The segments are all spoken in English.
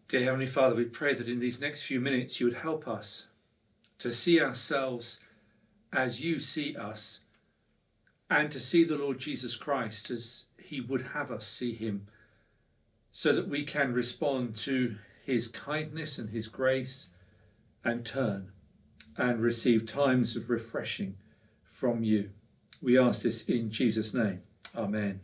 Dear Heavenly Father, we pray that in these next few minutes you would help us to see ourselves as you see us, and to see the Lord Jesus Christ as he would have us see him, so that we can respond to his kindness and his grace and turn and receive times of refreshing from you. We ask this in Jesus' name. Amen.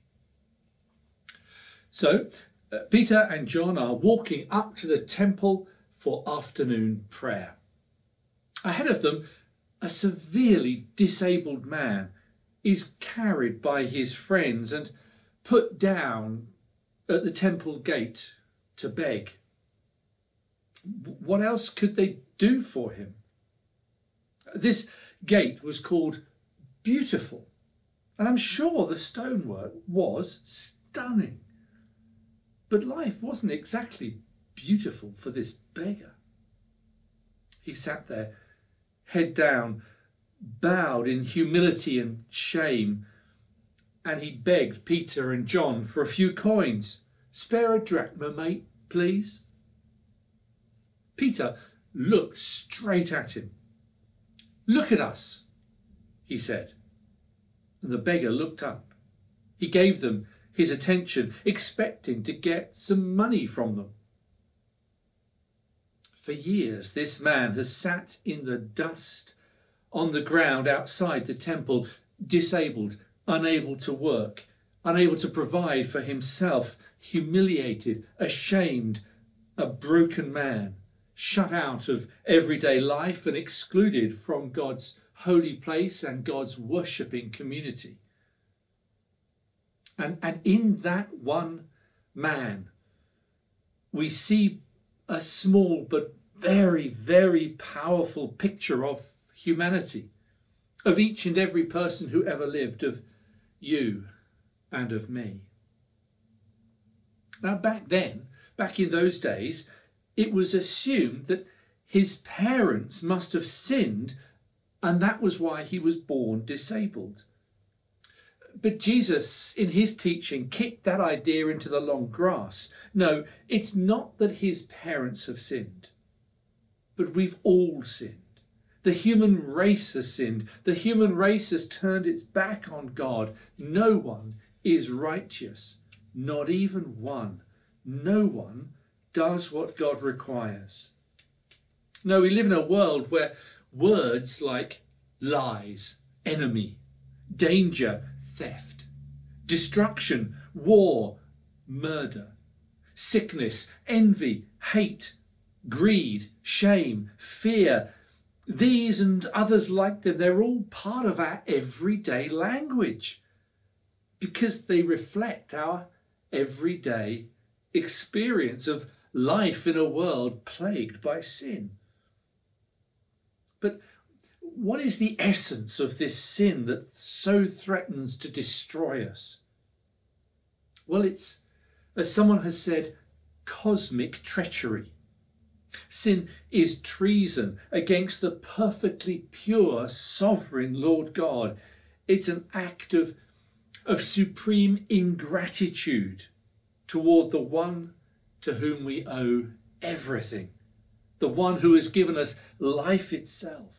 So, Peter and John are walking up to the temple for afternoon prayer. Ahead of them, a severely disabled man is carried by his friends and put down at the temple gate to beg. What else could they do for him? This gate was called Beautiful, and I'm sure the stonework was stunning. But life wasn't exactly beautiful for this beggar. He sat there, head down, bowed in humility and shame, and he begged Peter and John for a few coins. "Spare a drachma, mate, please." Peter looked straight at him. "Look at us," he said. And the beggar looked up. He gave them his attention, expecting to get some money from them. For years, this man has sat in the dust on the ground outside the temple, disabled, unable to work, unable to provide for himself, humiliated, ashamed, a broken man, shut out of everyday life and excluded from God's holy place and God's worshipping community. And in that one man, we see a small but very, very powerful picture of humanity, of each and every person who ever lived, of you and of me. Now, back in those days, it was assumed that his parents must have sinned, and that was why he was born disabled. But Jesus, in his teaching, kicked that idea into the long grass. No, it's not that his parents have sinned, but we've all sinned. The human race has sinned. The human race has turned its back on God. No one is righteous, not even one. No one does what God requires. No, we live in a world where words like lies, enemy, danger, theft, destruction, war, murder, sickness, envy, hate, greed, shame, fear, these and others like them, they're all part of our everyday language because they reflect our everyday experience of life in a world plagued by sin. But what is the essence of this sin that so threatens to destroy us? Well, it's, as someone has said, cosmic treachery. Sin is treason against the perfectly pure, sovereign Lord God. It's an act of supreme ingratitude toward the one to whom we owe everything, the one who has given us life itself.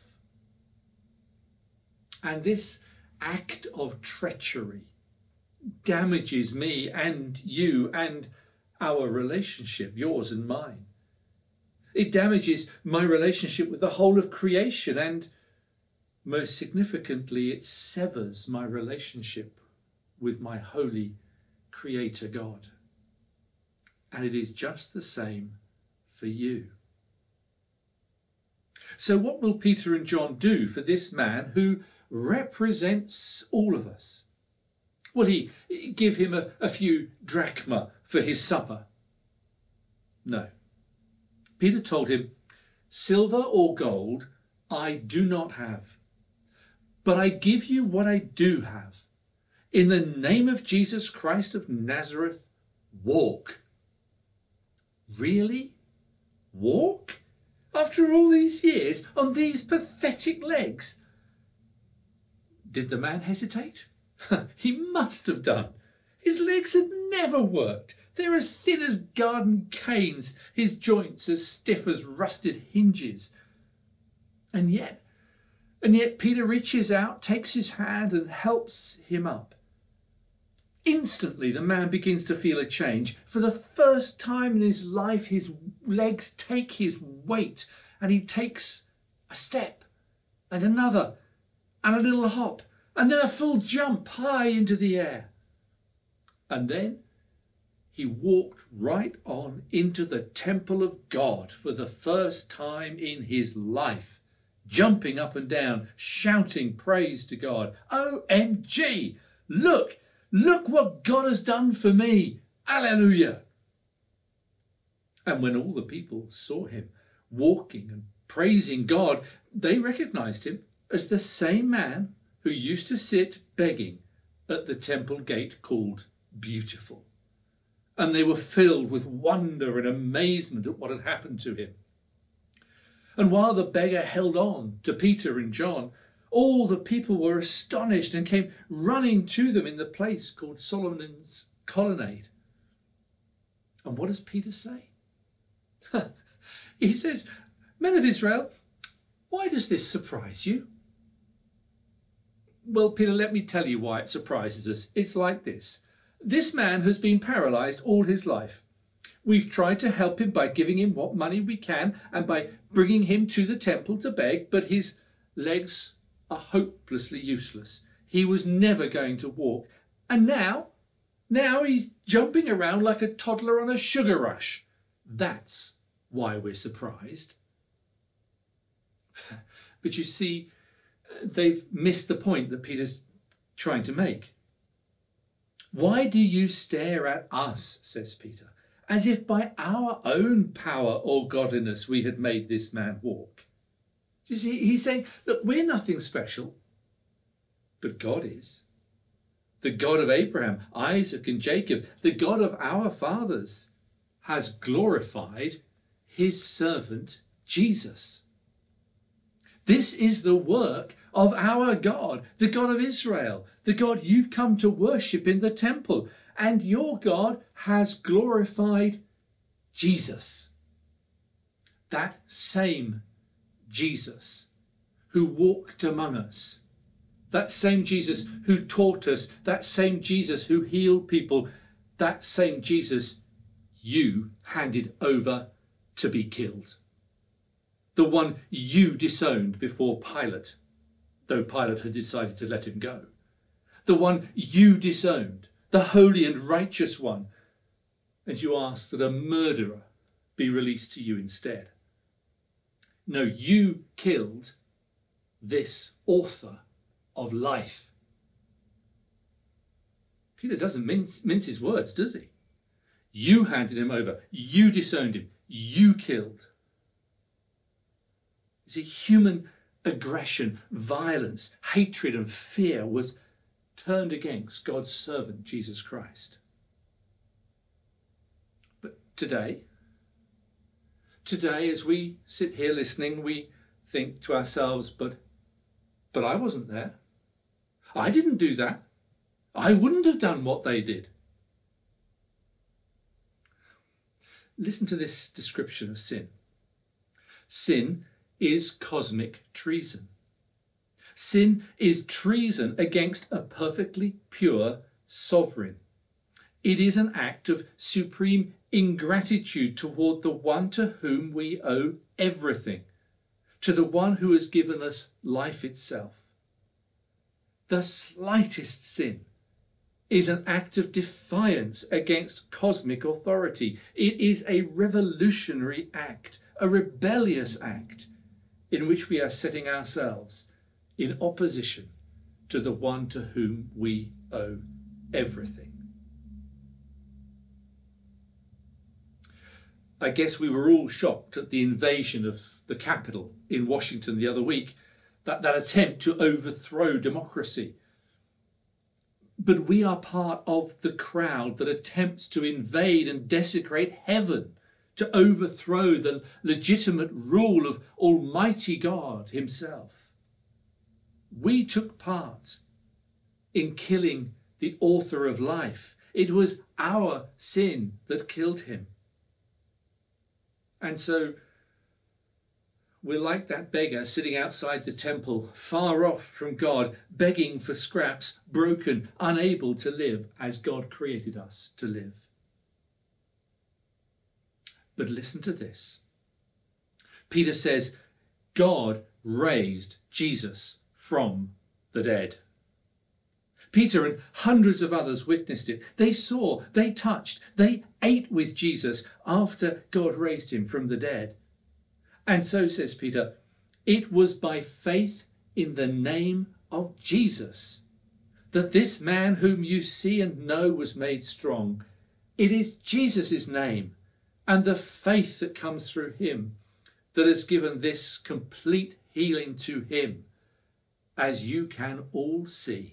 And this act of treachery damages me and you and our relationship, yours and mine. It damages my relationship with the whole of creation, and most significantly, it severs my relationship with my holy Creator God. And it is just the same for you. So what will Peter and John do for this man who represents all of us? Will he give him a few drachma for his supper? No. Peter told him, "Silver or gold I do not have, but I give you what I do have. In the name of Jesus Christ of Nazareth, walk." Really? Walk? After all these years, on these pathetic legs? Did the man hesitate? He must have done. His legs had never worked. They're as thin as garden canes, his joints as stiff as rusted hinges. And yet Peter reaches out, takes his hand and helps him up. Instantly, the man begins to feel a change. For the first time in his life, his legs take his weight, and he takes a step and another and a little hop and then a full jump high into the air. And then he walked right on into the temple of God for the first time in his life, jumping up and down, shouting praise to God. OMG! Look what God has done for me. Hallelujah. And when all the people saw him walking and praising God, they recognized him as the same man who used to sit begging at the temple gate called Beautiful. And they were filled with wonder and amazement at what had happened to him. And while the beggar held on to Peter and John, all the people were astonished and came running to them in the place called Solomon's Colonnade. And what does Peter say? He says, "Men of Israel, why does this surprise you?" Well, Peter, let me tell you why it surprises us. It's like this. This man has been paralysed all his life. We've tried to help him by giving him what money we can and by bringing him to the temple to beg, but his legs are hopelessly useless. He was never going to walk. And now he's jumping around like a toddler on a sugar rush. That's why we're surprised. But you see, they've missed the point that Peter's trying to make. "Why do you stare at us," says Peter, "as if by our own power or godliness we had made this man walk?" You see, he's saying, look, we're nothing special, but God is. The God of Abraham, Isaac and Jacob, the God of our fathers, has glorified his servant Jesus. This is the work of our God, the God of Israel, the God you've come to worship in the temple. And your God has glorified Jesus. That same Jesus who walked among us, that same Jesus who taught us, that same Jesus who healed people, that same Jesus you handed over to be killed. The one you disowned before Pilate, though Pilate had decided to let him go. The one you disowned, the holy and righteous one, and you asked that a murderer be released to you instead. No, you killed this author of life. Peter doesn't mince his words, does he? You handed him over. You disowned him. You killed. You see, human aggression, violence, hatred and fear was turned against God's servant, Jesus Christ. But today, as we sit here listening, we think to ourselves, but I wasn't there. I didn't do that. I wouldn't have done what they did. Listen to this description of sin. Sin is cosmic treason. Sin is treason against a perfectly pure sovereign. It is an act of supreme ingratitude toward the one to whom we owe everything, to the one who has given us life itself. The slightest sin is an act of defiance against cosmic authority. It is a revolutionary act, a rebellious act, in which we are setting ourselves in opposition to the one to whom we owe everything. I guess we were all shocked at the invasion of the Capitol in Washington the other week, that attempt to overthrow democracy. But we are part of the crowd that attempts to invade and desecrate heaven, to overthrow the legitimate rule of Almighty God himself. We took part in killing the author of life, It was our sin that killed him. And so we're like that beggar sitting outside the temple, far off from God, begging for scraps, broken, unable to live as God created us to live. But listen to this. Peter says, God raised Jesus from the dead. Peter and hundreds of others witnessed it. They saw, they touched, they ate with Jesus after God raised him from the dead. And so, says Peter, it was by faith in the name of Jesus that this man whom you see and know was made strong. It is Jesus' name and the faith that comes through him that has given this complete healing to him, as you can all see.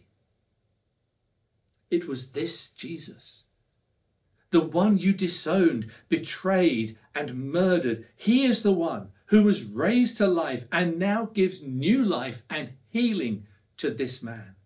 It was this Jesus, the one you disowned, betrayed, and murdered. He is the one who was raised to life and now gives new life and healing to this man.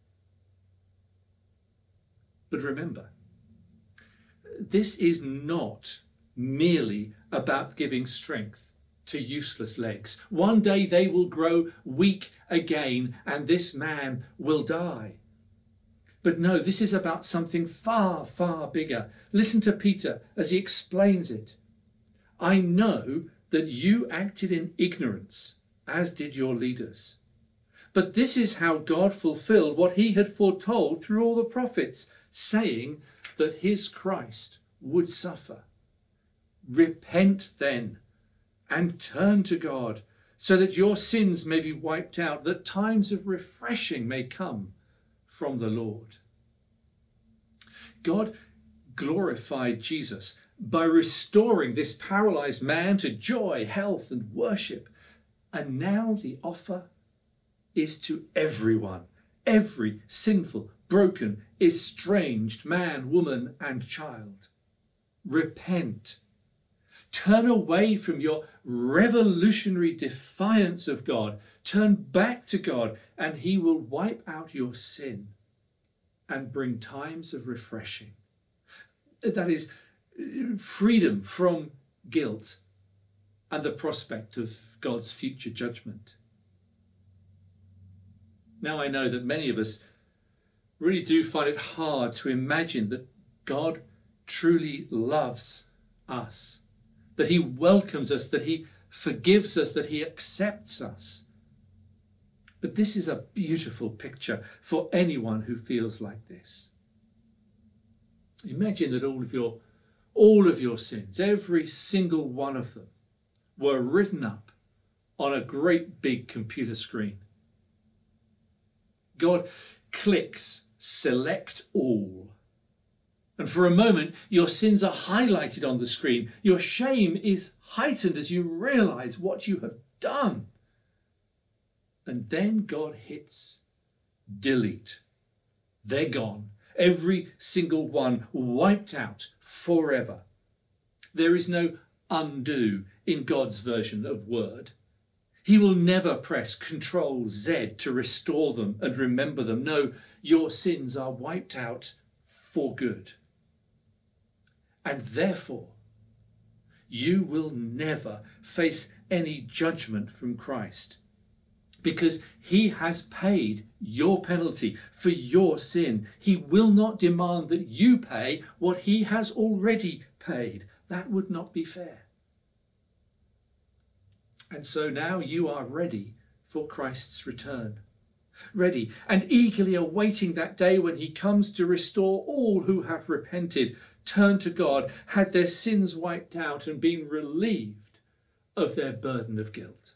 But remember, this is not merely about giving strength to useless legs. One day they will grow weak again and this man will die. But no, this is about something far, far bigger. Listen to Peter as he explains it. I know that you acted in ignorance, as did your leaders. But this is how God fulfilled what he had foretold through all the prophets, saying that his Christ would suffer. Repent then and turn to God, so that your sins may be wiped out, that times of refreshing may come from the Lord. God glorified Jesus by restoring this paralyzed man to joy, health, and worship. And now the offer is to everyone, every sinful, broken, estranged man, woman, and child. Repent. Turn away from your revolutionary defiance of God. Turn back to God, and he will wipe out your sin and bring times of refreshing. That is, freedom from guilt and the prospect of God's future judgment. Now I know that many of us really do find it hard to imagine that God truly loves us, that he welcomes us, that he forgives us, that he accepts us. But this is a beautiful picture for anyone who feels like this. Imagine that all of your sins, every single one of them, were written up on a great big computer screen. God clicks select all. And for a moment, your sins are highlighted on the screen. Your shame is heightened as you realize what you have done. And then God hits delete. They're gone. Every single one wiped out forever. There is no undo in God's version of Word. He will never press Control-Z to restore them and remember them. No, your sins are wiped out for good. And therefore, you will never face any judgment from Christ, because he has paid your penalty for your sin. He will not demand that you pay what he has already paid. That would not be fair. And so now you are ready for Christ's return. Ready and eagerly awaiting that day when he comes to restore all who have repented, turned to God, had their sins wiped out and been relieved of their burden of guilt.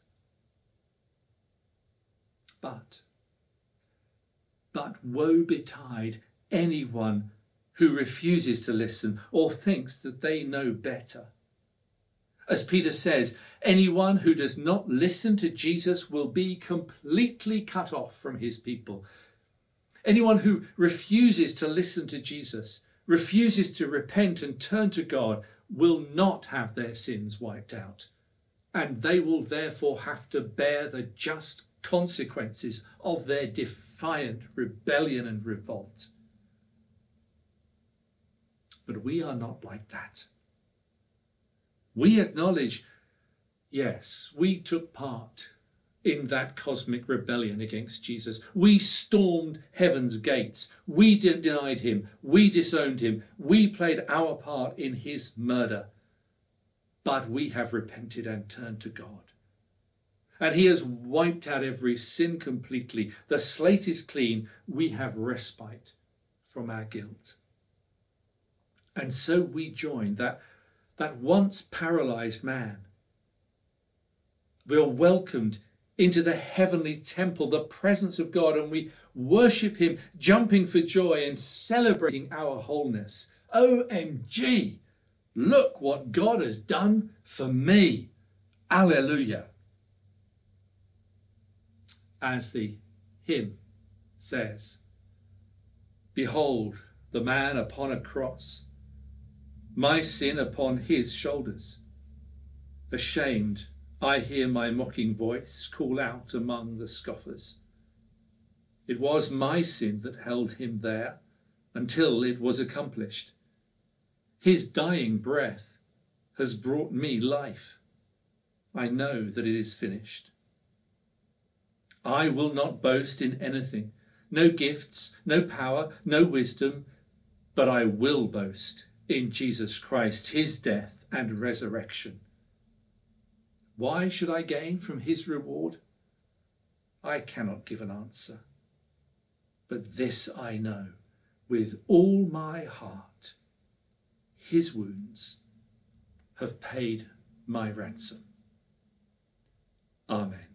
But woe betide anyone who refuses to listen or thinks that they know better. As Peter says, anyone who does not listen to Jesus will be completely cut off from his people. Anyone who refuses to listen to Jesus, refuses to repent and turn to God, will not have their sins wiped out. And they will therefore have to bear the just consequences of their defiant rebellion and revolt. But we are not like that. We acknowledge, yes, we took part in that cosmic rebellion against Jesus. We stormed heaven's gates. We denied him. We disowned him. We played our part in his murder. But we have repented and turned to God. And he has wiped out every sin completely. The slate is clean. We have respite from our guilt. And so we join that once paralyzed man. We are welcomed into the heavenly temple, the presence of God, and we worship him, jumping for joy and celebrating our wholeness. OMG, look what God has done for me. Alleluia. As the hymn says, behold the man upon a cross, my sin upon his shoulders. Ashamed, I hear my mocking voice call out among the scoffers. It was my sin that held him there until it was accomplished. His dying breath has brought me life. I know that it is finished. I will not boast in anything, no gifts, no power, no wisdom, but I will boast in Jesus Christ, his death and resurrection. Why should I gain from his reward? I cannot give an answer. But this I know with all my heart, his wounds have paid my ransom. Amen.